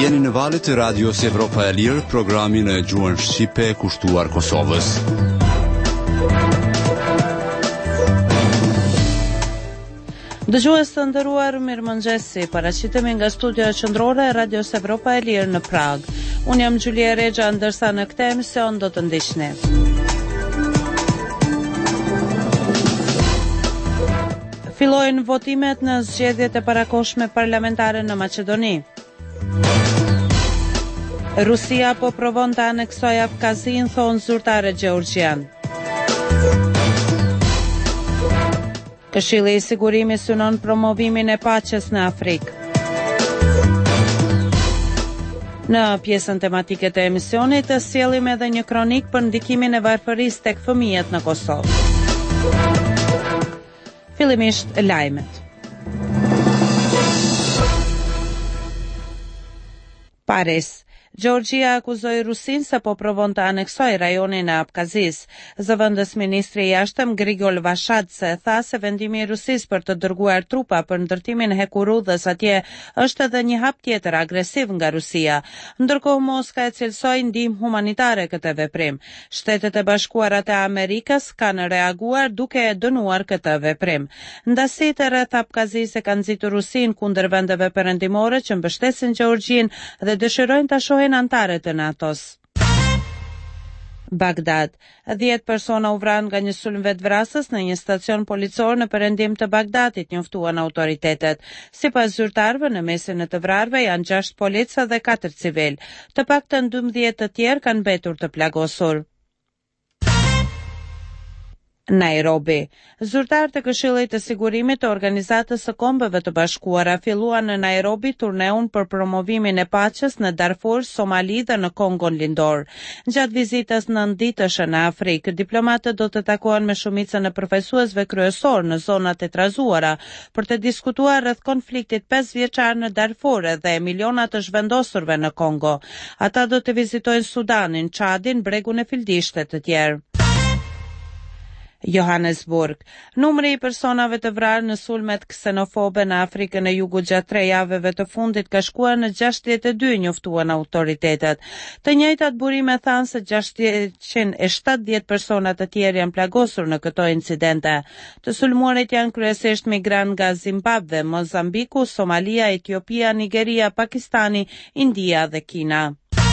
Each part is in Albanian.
Jeni në valët e radios Evropa e Lirë, programin e gjuhën shqipe kushtuar Kosovës. Dëgjues të nderuar, mirëmëngjesi. Paraqitemi nga studioja qendrore e radios Evropa e Lirë në Prag. Unë jam Gjulia Rexha, ndërsa në këtë emision do të ndiqni. Fillojnë votimet në zgjedhjet e parakohshme parlamentare në Maqedoni. Rusia po provon të aneksojë Abkazin, thonë zyrtarët gjeorgjian. Këshilli i Sigurimit synon promovimin e paqes në Afrikë. Në pjesën tematike të emisionit të sjellim edhe një kronik për ndikimin e varfërisë tek fëmijët në Kosovë. Fillimisht lajmet. Paris. Gjeorgjia akuzoi Rusinë se po provon të aneksojë rajonin e Abkazis. Zëvendës ministri i jashtëm Grigol Vashadze tha se vendimi i Rusisë për të dërguar trupa për ndërtimin hekurudhës atje është edhe një hap tjetër agresiv nga Rusia. Ndërkohë Moska e cilsoi ndihmë humanitare këtë veprim. Shtetet e Bashkuara të Amerikës kanë reaguar duke e dënuar këtë veprim. Ndasitë rreth Abkazisë kanë nxitur Rusinë kundër vendeve perëndimore që mbështesin Gjeorgjinë dhe dëshirojnë ta shohin antare të NATO-s. Bagdad. 10 persona u vranë nga një sulm vetvrasës në një stacion policor në perëndim të Bagdadit, njoftuan autoritetet. Sipas zyrtarëve, në mesin e të vrarëve janë 6 policë dhe 4 civil. Të paktën 12 të tjerë kanë mbetur të plagosur. Nairobi. Zyrtarët e Këshillit të Sigurimit të Organizatës së Kombeve të Bashkuara filluan në Nairobi turneun për promovimin e paqes në Darfur, Somali dhe në Kongon Lindor. Gjatë vizitës 9 ditëshe në Afrikë, diplomatët do të takohen me shumicën e përfaqësuesve kryesor në zonat e trazuara për të diskutuar rreth konfliktit 5 vjeçar në Darfur dhe milionat të zhvendosurve në Kongo. Ata do të vizitojnë Sudanin, Çadin, bregun e Fildishte të tjerë. Johannesburg. Numri i personave të vrarë në sulmet ksenofobe në Afrikën e Jugut gjatë 3 javëve të fundit ka shkuar në 62, njoftuan autoritetet. Të njëjtat burime thanë se 670 persona të tjerë janë plagosur në këto incidente. Të sulmuarit janë kryesisht migrantë nga Zimbabwe, Mozambiku, Somalia, Etiopia, Nigeria, Pakistani, India dhe Kina.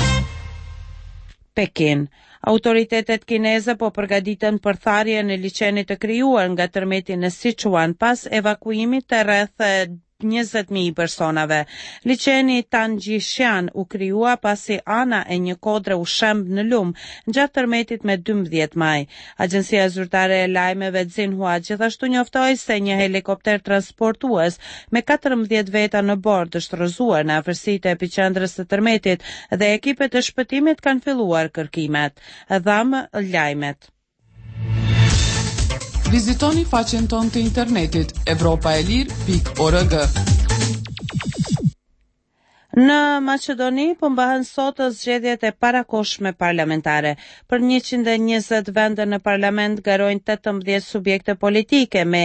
Pekin. Autoritetet kineze po përgatiten për tharjen e liçenit të krijuar nga tërmeti në Sichuan pas evakuimit të rreth 20.000 personave. Liçeni Tanjishan u krijua pasi ana e një kodre u shemb në lum gjatë tërmetit me 12 maj. Agjencia zyrtare e lajmeve Xinhua gjithashtu njoftoi se një helikopter transportues me 14 veta në bord është rrëzuar në afërsitë e epiqendrës së tërmetit dhe ekipet e shpëtimit kanë filluar kërkimet. Dham lajmet. Vizitoni faqen tonë të internetit evropaelir.org. Në Maqedoni po mbahen sot zgjedhjet e parakohshme parlamentare. Për 120 vende në parlament garojnë 18 subjekte politike me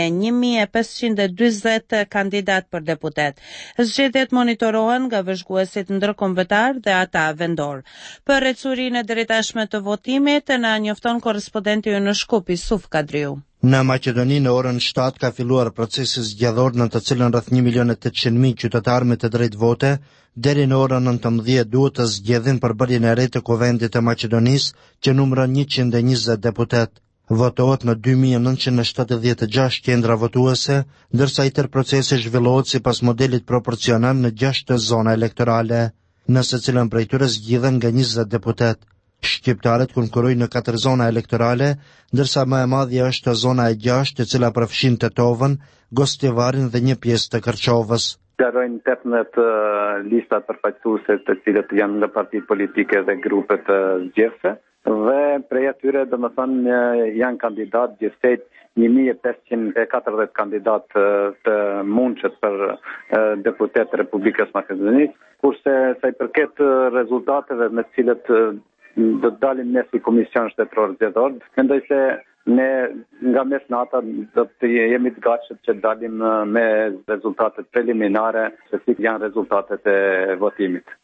1540 kandidat për deputet. Zgjedhjet monitorohen nga vëzhguesit ndërkombëtar dhe ata vendor. Për ecurinë e drejtashme të votimit na njofton korrespondenti ynë në Shkup, Yusuf Kadriu. Në Maqedoni në orën 7 ka filluar procesi zgjedhor në të cilën rreth 1.800.000 qytetarë me të drejtë vote deri në orën 19 duhet të zgjedhin përbërjen e re të Kuvendit të Maqedonisë që numëron 120 deputet. Votohet në 2976 qendra votuese, ndërsa i tërë procesi zhvillohet sipas modelit proporcional në 6 zona elektorale, në secilën prej tyre zgjidhen nga 20 deputet. Shqiptarët konkurrojnë në 4 zona elektorale, ndërsa më e madhja është zona e 6, e cila përfshin Tetovën, Gostivarin dhe një pjesë të Kërçovës. Garojnë 18 lista përfaqësuese të cilët janë nga partitë politike dhe grupe të zgjedhëse dhe prej atyre domethënë janë kandidatë gjithsej 1540 kandidatë të mundshët për deputet të Republikës Maqedonisë, kurse sa i përket rezultateve me të cilët do të dalim ne si Komision Shtetëror Zgjedhor, mendoj se ne nga mes nata do të jemi të gatshëm që dalim me rezultatet preliminare se si janë rezultatet e votimit.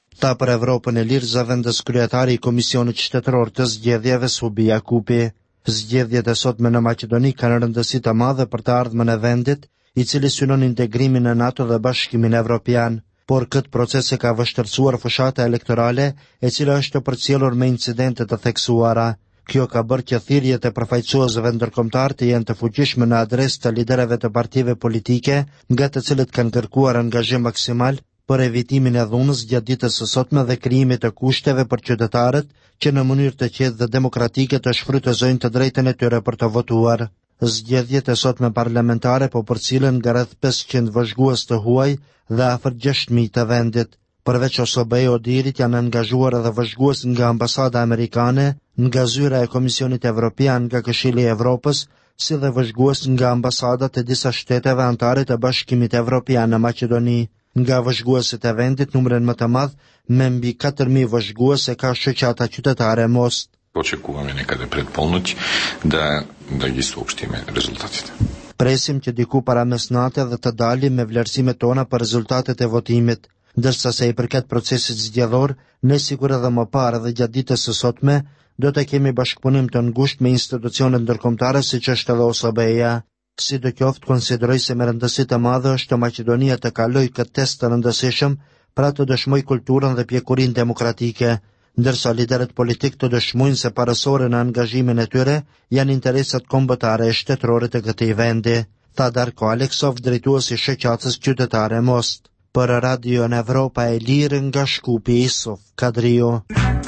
Ta për Evropën e Lirë zëvendës kryetari i Komisionit Shtetëror të Zgjedhjeve Subi Jakupi. Zgjedhjet e sotme në Maqedoni kanë rëndësi të madhe për të ardhmen e vendit, i cili synon integrimin në NATO dhe Bashkimin Evropian, por këtë proces e ka vështërsuar fushata elektorale, e cila është përcjellur me incidente të theksuara. Kjo ka bërë që thirrjet e përfaqësuesve ndërkombëtar të jenë të fuqishme në adresë të liderëve të partive politike, nga të cilët kanë kërkuar angazhim maksimal për evitimin e dhunës gjatë ditës së sotme dhe krijimit të kushteve për qytetarët që në mënyrë të qetë dhe demokratike të shfrytëzojnë të drejtën e tyre për të votuar. Zgjedhjet e sotme parlamentare po përcillen nga rreth 500 vëzhgues të huaj dhe afër 6.000 të vendit. Përveç OSBE Odirit janë angazhuar edhe vëzhgues nga ambasada amerikane, nga zyra e Komisionit Evropian, nga Këshilli i Evropës, si dhe vëzhgues nga ambasadat e disa shteteve anëtare të Bashkimit Evropian në Maqedoni. Nga vëzhguesit e vendit, numrin më të madh, me mbi 4.000 vëzhgues e ka shoqata qytetare Most. Očekujeme nekada pred polnoć da ги съобщиме резултатите. Presim që diku para mesnate dhe të dalim me vlerësimet tona për rezultatet e votimit. Ndërsa se i përket procesit zgjedhor, ne sigur edhe më parë dhe gjatë ditës së sotme, do të kemi bashkëpunim të ngushtë me institucionet ndërkombëtare siç është edhe OSBE-ja. Sidoqoftë, konsideroj se me rëndësi të madhe është Maqedonia të kalojë këtë test të rëndësishëm pra të dëshmoj kulturën dhe pjekurinë demokratike, ndërsa liderët politik të dëshmojnë se parësore në angazhimin e tyre janë interesat kombëtare e shtetërore të këtij vendi, tha Darko Aleksov, drejtuesi i shoqatës qytetare Most. Për Radio në Evropa e Lirë nga Shkupi Isuf Kadrio.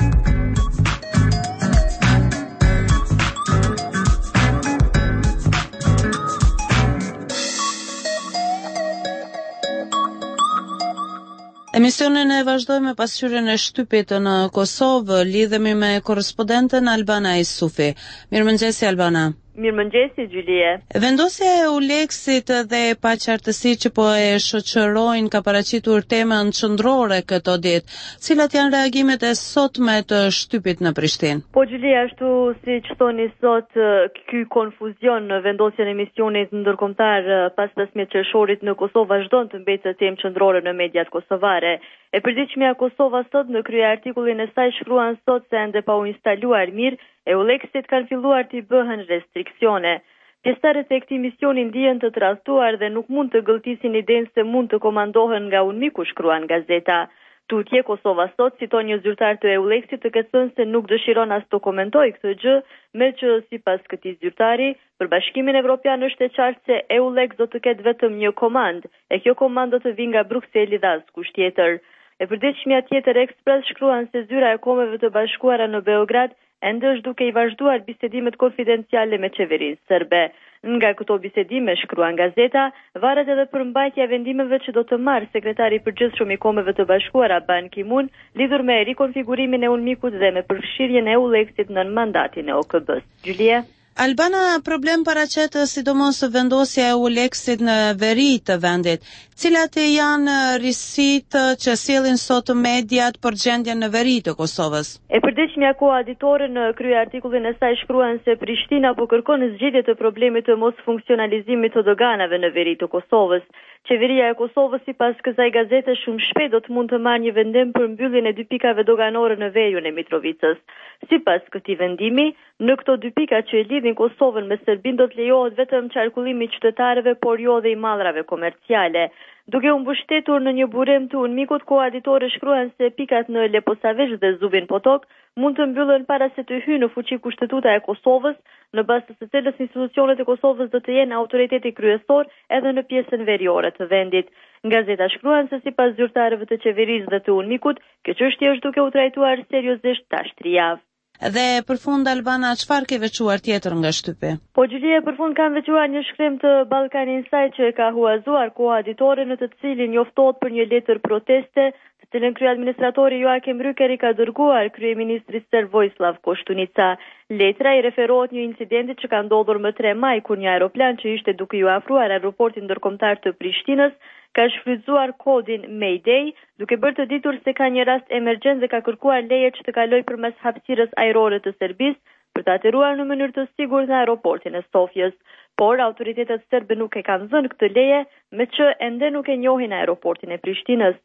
Emisionin e vazhdojmë me pasqyrjen e shtypit në Kosovë. Lidhemi me korrespondenten Albana Isufi. Mirëmëngjesi Albana. Mirëmëngjesi Gjulie. Vendosja e Euleksit dhe paqartësi që po e shoqërojnë ka paraqitur temën qendrore këto ditë. Cilat janë reagimet e sotme të shtypit në Prishtinë? Po Gjulie, ashtu siç thoni sot, ky konfuzion në vendosjen e misionit ndërkombëtar pas 15 qershorit në Kosovë vazhdon të mbetë temë qendrore në mediat kosovare. E përditshmja Kosova sot në krye artikullin e saj shkruan sot se ende pa u instaluar mirë, Euleksit kanë filluar t'i bëhen restriksione. Pjesëtarët e këtij misioni ndihen të tradhtuar dhe nuk mund të gëlltisin idenë se mund të komandohen nga UNMIK, shkruan gazeta. Tutje Kosova sot citon një zyrtar të Euleksit të ketë thënë se nuk dëshiron as të komentojë këtë gjë, me që sipas këtij zyrtari, për Bashkimin Evropian është e qartë se Eulek do të ketë vetëm një komandë, e kjo komandë do të vijë nga Brukseli dhe askush tjetër. E përditshmja tjetër Ekspres shkruan se zyra e Kombeve të Bashkuara në Beograd ende është duke i vazhduar bisedimet konfidenciale me qeverinë serbe. Nga këto bisedime, shkruan gazeta, varet edhe përmbajtja e vendimeve që do të marrë sekretari i përgjithshëm i Kombeve të Bashkuara Ban Ki-moon lidhur me rikonfigurimin e UNMIK-ut dhe me përfshirjen e Euleksit në mandatin e OKB-s. Julia? Albana, problem paraqet sidomos vendosja e Euleksit në veri të vendit. Cilat janë risitë që sjellin sot mediat për gjendjen në veri të Kosovës? E përditshmja koaditore në krye artikullin e saj shkruan se Prishtina po kërkon zgjidhje të problemit të mos funksionalizimit të doganave në veri të Kosovës. Qeveria e Kosovës sipas kësaj gazete shumë shpejt do të mund të marrë një vendim për mbylljen e 2 pikave doganore në veriun e Mitrovicës. Sipas këtij vendimi, në këto 2 pika që e lidhin Kosovën me Serbinë do të lejohet vetëm qarkullimi i qytetarëve, por jo dhe i mallrave komerciale. Duke u mbështetur në një burim të UNMIK-ut, koaditore shkruan se pikat në Leposavesh dhe Zubin Potok mund të mbyllen para se të hyjë në fuqi kushtetuta e Kosovës, në bazë të së cilës institucionet e Kosovës do të jenë autoriteti kryesor edhe në pjesën veriore të vendit. Gazeta shkruan se sipas zyrtarëve të qeverisë dhe të UNMIK-ut, kjo çështje është duke u trajtuar seriozisht tash 3 javë. Dhe për fund Albana, çfarë ke veçuar tjetër nga shtypi? Po Gjulia, për fund kanë veçuar një shkrim të Ballkan Insight që e ka huazuar koaditore në të cilin njoftohet për një letër proteste, të cilën kryeadministratori Joachim Rüker i ka dërguar kryeministrit serb Vojislav Koštunica. Letra i referohet një incidenti që ka ndodhur më 3 maj, kur një aeroplan që ishte duke ju afruar aeroportin ndërkombëtar të Prishtinës ka shfrytzuar kodin Mayday, duke bërë të ditur se ka një rast emergjent dhe ka kërkuar leje që të kalojë përmes hapësirës ajrore të Serbisë për të ateruar në mënyrë të sigurt në aeroportin e Sofjës. Por autoritetet serbe nuk e kanë dhënë këtë leje, me që ende nuk e njohin aeroportin e Prishtinës.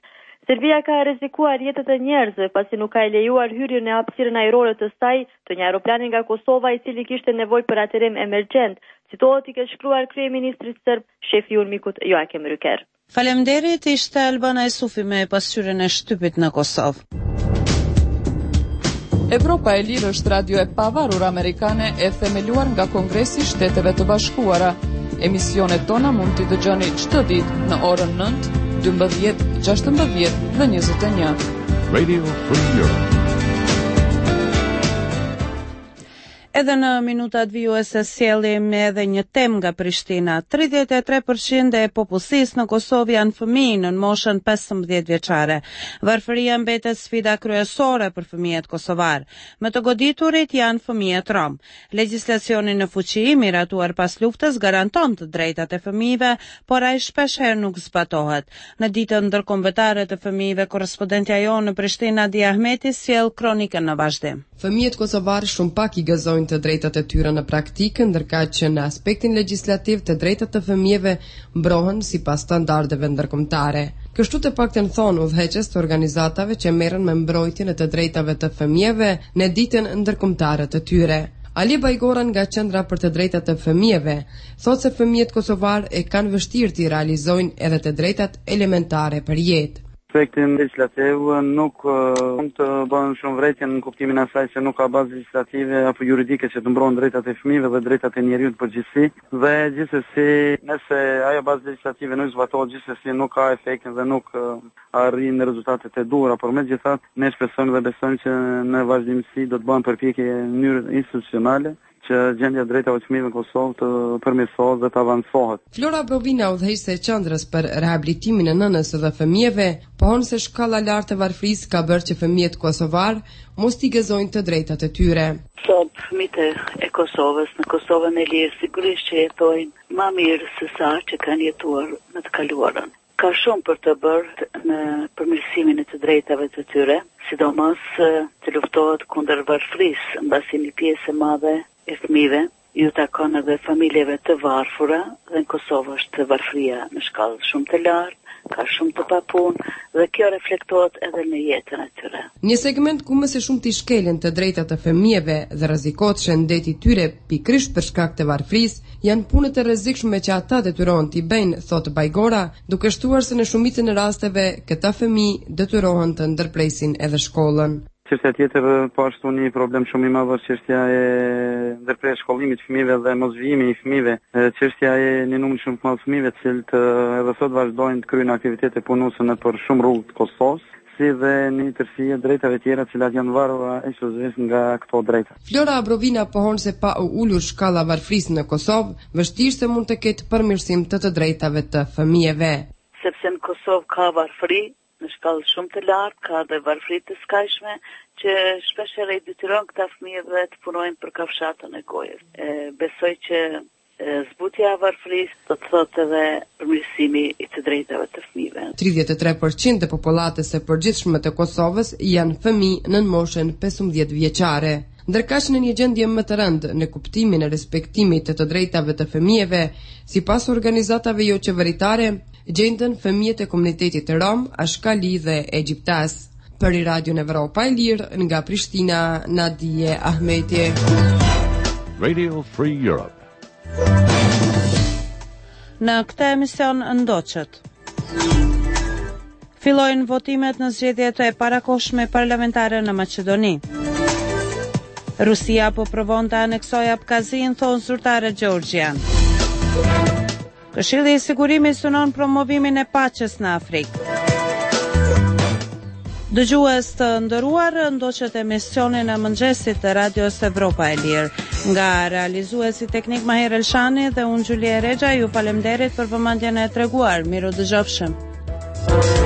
Serbia ka rrezikuar jetët e njerëzve pasi nuk ka e lejuar hyrjen në hapësirën ajrore të saj të një aeroplani nga Kosova i cili kishte nevojë për atterrim emergjent, citohet i ka shkruar kryeministri serb shefi i Urmikut Joachim Rüker. Faleminderit, ishte Albana Esufi me pasqyrën e shtypit në Kosovë. Evropa e Lirë është radio e pavarur amerikane e themeluar nga Kongresi i Shteteve të Bashkuara. Emisionet tona mund t'i dëgjoni çdo ditë në orën 9, 12, 16 dhe 21. Radio Free Europe. Edhe në minutat vijuese sjellim edhe një temë nga Prishtina. 33% e popullsisë në Kosovë janë fëmijë në moshën 15 vjeçare. Varfëria mbetet sfida kryesore për fëmijët kosovar. Me të goditurit janë fëmijët rom. Legjislacioni në fuqi, miratuar pas luftës, garanton të drejtat e fëmijëve, por ai shpeshherë nuk zbatohet. Në ditën ndërkombëtare të fëmijëve, korrespondentja jonë në Prishtinë Nadia Ahmeti sjell kronikën në vazhdim. Fëmijët kosovarë shumë pak i gëzojnë të drejtat e tyre në praktikë, ndërka që në aspektin legjislativ të drejtat të fëmijëve mbrohen sipas standardeve ndërkombëtare. Kështu të paktën thonë udhëheqës të organizatave që merren me mbrojtjen e të drejtave të fëmijëve në ditën ndërkombëtare të tyre. Ali Bajgora nga Qendra për të drejtat të fëmijëve thotë se fëmijët kosovar e kanë vështirë të realizojnë edhe të drejtat elementare për jetë. Aspektin legislativ nuk mund të bëhen shumë vrejtje në kuptimin e asaj se nuk ka bazë legislative apo juridike që të mbrohen drejtat e fëmijëve dhe drejtat e njerëzit përgjithësi, dhe gjithsesi nëse ajo bazë legislative nuk zbatohet, gjithsesi nuk ka efektin dhe nuk arrin rezultatet e duhura, por megjithatë ne shpresojmë dhe besojmë që në vazhdimsi do të bëhen përpjekje në mënyrë institucionale që gjendja e drejtave të fëmijëve në Kosovë të përmirësohet dhe të avancohet. Flora Brovina, udhëheqëse e qendrës për rehabilitimin e nënës dhe fëmijëve, pohon se shkalla e lartë e varfërisë ka bërë që fëmijët kosovar mos t'i gëzojnë të drejtat e tyre. Sot fëmijët e Kosovës në Kosovën e Lirë sigurisht që jetojnë më mirë se sa që kanë jetuar në të kaluarën. Ka shumë për të bërë në përmirësimin e të drejtave të tyre, sidomos të luftohet kundër varfërisë, mbasi një pjesë e madhe e fëmijëve ju takon edhe familjeve të varfura dhe në Kosovë është varfëria në shkallë shumë të lartë, ka shumë të papunë dhe kjo reflektohet edhe në jetën e tyre. Një segment ku më së shumti shkelen të drejtat e fëmijëve dhe rrezikohet shëndeti i tyre pikërisht për shkak të varfërisë janë punët e rrezikshme që ata detyrohen t'i bëjnë, thotë Bajgora, duke shtuar se në shumicën e rasteve këta fëmijë detyrohen të ndërpresin edhe shkollën. Çështja tjetër po ashtu një problem shumë i madh është çështja e ndërprerjes shkollimit të fëmijëve dhe mosvijimit i fëmijëve. Çështja e një numri shumë të madh fëmijëve të cilët edhe sot vazhdojnë të kryejnë aktivitete punuese nëpër shumë rrugë të Kosovës, si dhe një tërësi e drejtave tjera të cilat janë varura ekskluzivisht nga këto drejta. Flora Abrovina pohon se pa u ulur shkalla varfërisë në Kosovë, vështirë se mund të ketë përmirësim të drejtave të fëmijëve. Sepse në Kosovë ka varfëri në shkallë shumë të lartë, ka dhe varfëri të skajshme që shpeshherë i detyron këta fëmijë dhe të punojnë për kafshatën e gojës. Besoj që zbutja e varfërisë do të thotë edhe përmirësimi i të drejtave të fëmijëve. 33% e popullatës së përgjithshme të Kosovës janë fëmijë nën moshën 15 vjeçare. Ndërka që në një gjendje më të rëndë në kuptimin e respektimit të drejtave të fëmijëve, sipas organizatave jo qeveritare, gjendën fëmijët e komunitetit rom, ashkali dhe egjiptas. Për Radion Evropa e Lirë nga Prishtina, Nadia Ahmeti. Radio Free Europe. Në këtë emision ndoqët. Fillojnë votimet në zgjedhjet e parakohshme parlamentare në Maqedoni. Rusia po provon të aneksojë Abkazin, thonë zyrtarët gjeorgjian. Këshilli i Sigurimit synon promovimin e paqes në Afrikë. Dëgjues të nderuar, ndoqët emisionin e mëngjesit të Radios Evropa e Lirë. Nga realizuesi teknik Maher Elshani dhe unë Gjulia Rexha ju falemnderit për vëmendjen e treguar. Miru dëgjofshëm.